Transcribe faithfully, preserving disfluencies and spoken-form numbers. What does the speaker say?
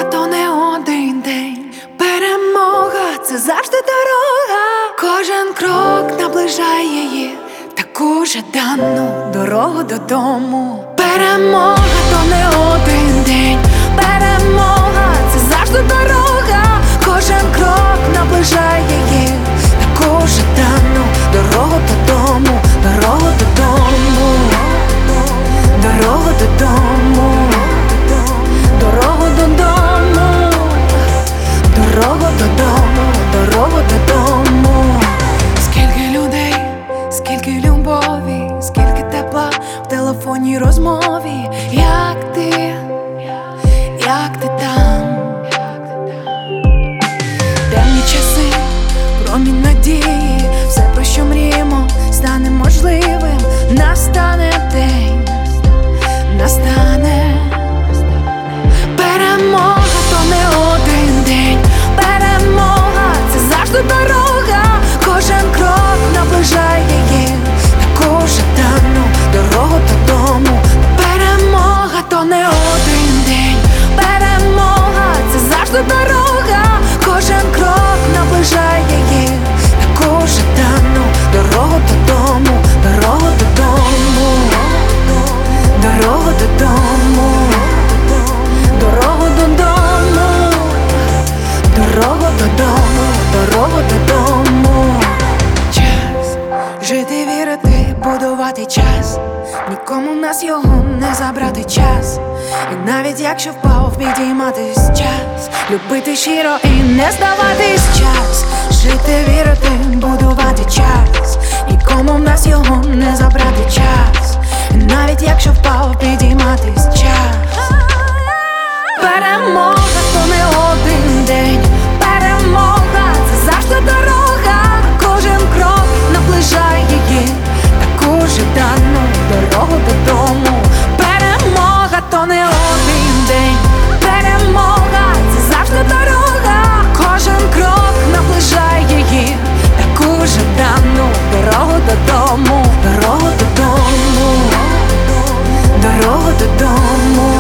то не один день. Перемога — це завжди дорога. Кожен крок наближає її, таку жадану дорогу додому. Перемога — то не один день. Перемога — це завжди дорога. Кожен крок наближає її, таку жадану дорогу додому. Дорогу додому. Дорогу додому. Дорогу додому. Дорогу додому. Дорогу додому. Скільки людей, скільки любові, скільки тепла в телефонній розмові. Як ти, як ти там? Темні часи, промінь надії, все, про що мріємо, стане можливим. Настане день, настане. Перемога — то не один день. Перемога — це завжди дорога. Кожен крок наближає її, таку жадану дорогу додому. Перемога — то не один день. Перемога — це завжди дорога. Кожен крок наближає її, таку жадану дорогу додому. Дорогу додому. Дорогу додому. Дорогу додому. Дорогу додому. Дорогу додому. Час жити, вірити, будувати час. Нікому в нас його не забрати час. І навіть якщо впав, підійматись час. Любити щиро і не здаватись час. Жити, вірити, будувати час. Нікому в нас його не забрати час. І навіть якщо впав, підійматись час. Перемога — то не один день. Перемога — це завжди дорога. Кожен крок наближає її, таку жадану дорогу додому. Перемога — то не один день. Перемога — це завжди дорога. Кожен крок наближає її, таку жадану дорогу додому. Дорогу додому. Дорогу додому.